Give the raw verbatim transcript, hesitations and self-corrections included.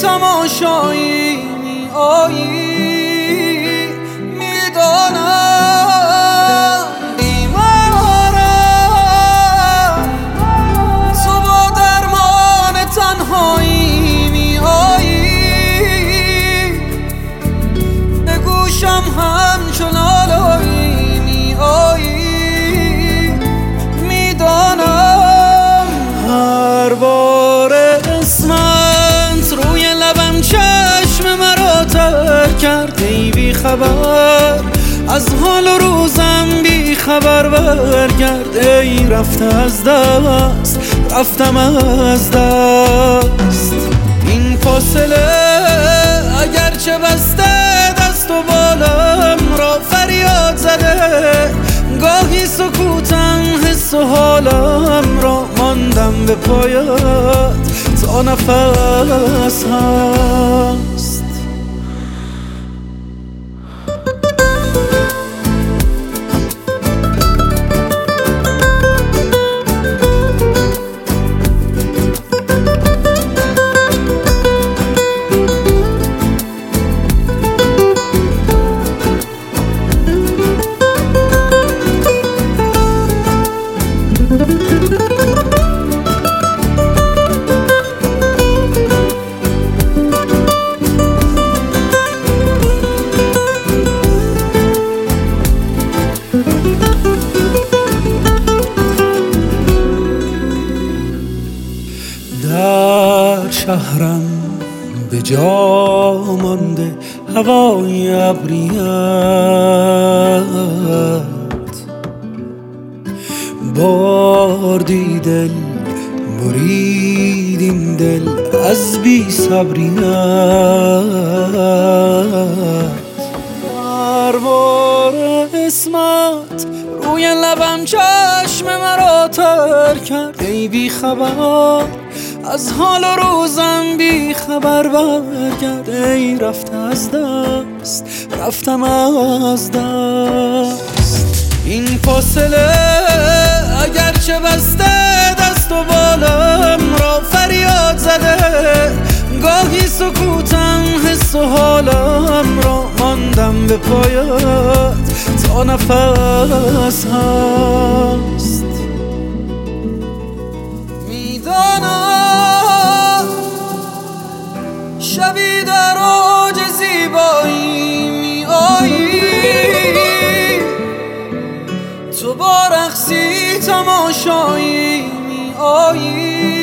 تماشایی می آیی، میدانم بیمارم، تو با درمان تنهایی می آیی، به گوشم همچون آلایی می آیی، میدانم هر بار اسمت روی لبم چشم مرا تر کرده ای، بی خبر از حال و روزم، بی خبر برگرد ای، رفته از دست رفتم از دست. این فاصله اگرچه بسته دست و بالم را فریاد زده، گاهی سکوتم حس و حالم را ماندم به پایت تا نفس هست. در شهرم به جا مانده هوای ابریت، بردی دل برید این دل از بی صبریت. هر بار اسمت روی لبم چشم مرا تر کرد ای، بی خبر از حال و روزم، بی خبر برگرد ای، رفته از دست رفتم از دست. این فاصله اگرچه بسته دست و بالم را فریاد زده، گاهی سکوتم حس و حالم را ماندم به پایت تا نفس هست. میدانم شبی در اوج زیبایی می آیی، تو با رقصی تماشایی می آیی،